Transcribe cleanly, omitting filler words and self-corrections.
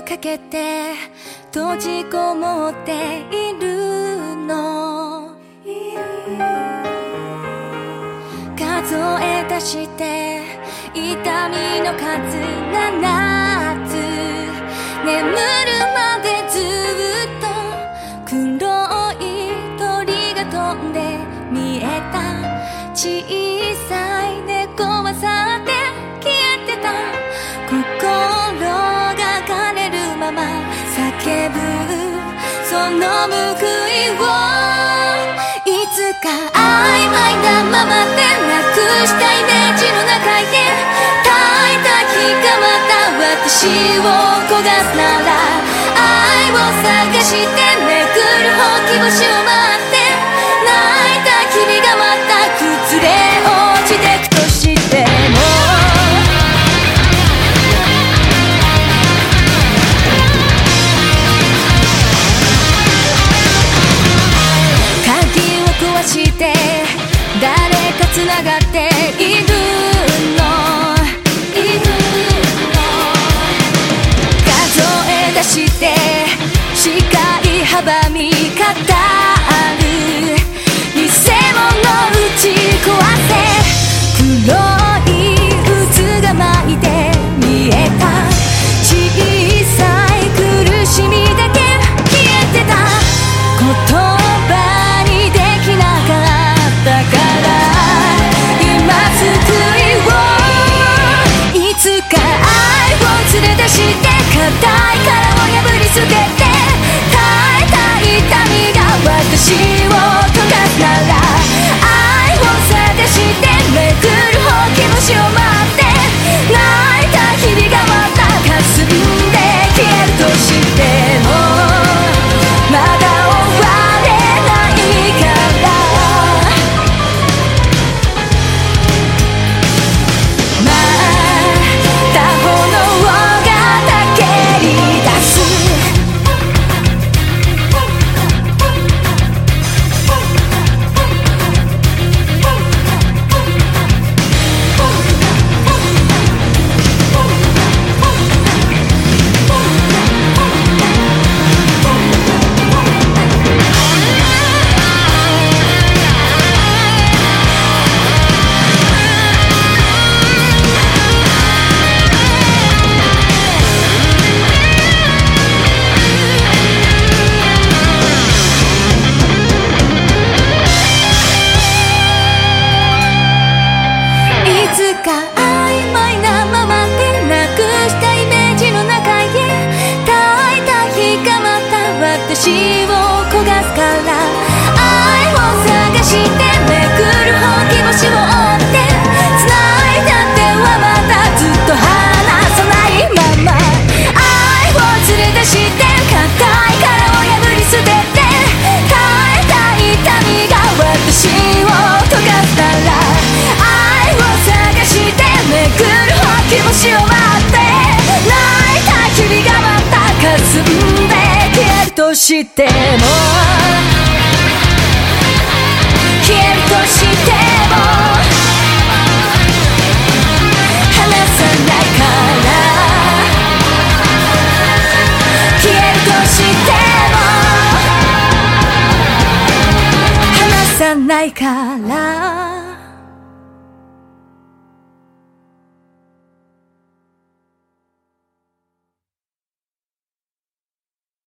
かけて閉じこもっているの、数え出して痛みの数7つ、眠るまでずっと黒い鳥が飛んで見えた、小さい猫は去って消えてた、心が枯れるまま叫ぶその報いを、いつか曖昧なままでなくしたイメージの中へ耐えた日がまた私を焦がすなら、愛を探してめくるほうき星を待って泣いた君がまた崩れ落ちてくとしても、鍵を壊して誰かつながっているの、数え出して視界阻み語る偽物打ち壊せ、黒い渦が巻いて見えた、小さい苦しみだけ消えてた、言葉にできなかったから今救いを、いつか愛を連れ出して硬い殻を破り捨てて耐えた痛みが私を溶かすなら、愛を探してめくるほうき星を待って泣いた日々がまた霞んで消えるとしても、まだ終われないから、また炎がたけり出す、いつか曖昧なままでなくしたイメージの中へ耐えた日がまた私を焦がすから、愛を探してめくるほうき星を追って繋いだ手はまたずっと離さないまま、愛を連れ出して硬い殻を破り捨てて耐えた痛みが私を溶かすなら、愛を探してめくるほうき星を待って泣いた君がまた霞んで消えるとしても、消えるとしても離さないから、消えるとしても離さないから。